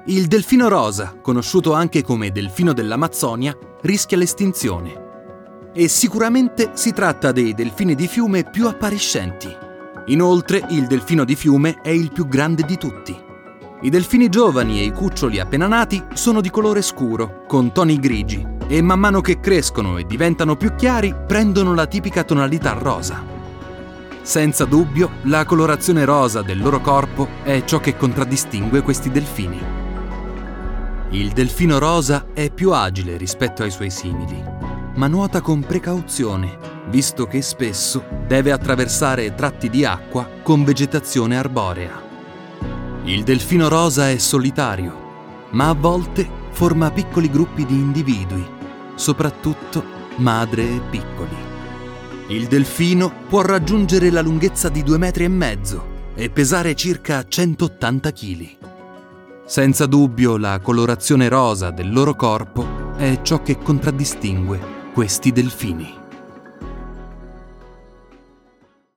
Il delfino rosa, conosciuto anche come delfino dell'Amazzonia, rischia l'estinzione. E sicuramente si tratta dei delfini di fiume più appariscenti. Inoltre, il delfino di fiume è il più grande di tutti. I delfini giovani e i cuccioli appena nati sono di colore scuro, con toni grigi, e man mano che crescono e diventano più chiari, prendono la tipica tonalità rosa. Senza dubbio, la colorazione rosa del loro corpo è ciò che contraddistingue questi delfini. Il delfino rosa è più agile rispetto ai suoi simili, ma nuota con precauzione, visto che spesso deve attraversare tratti di acqua con vegetazione arborea. Il delfino rosa è solitario, ma a volte forma piccoli gruppi di individui, soprattutto madre e piccoli. Il delfino può raggiungere la lunghezza di 2,5 metri e pesare circa 180 kg. Senza dubbio, la colorazione rosa del loro corpo è ciò che contraddistingue questi delfini.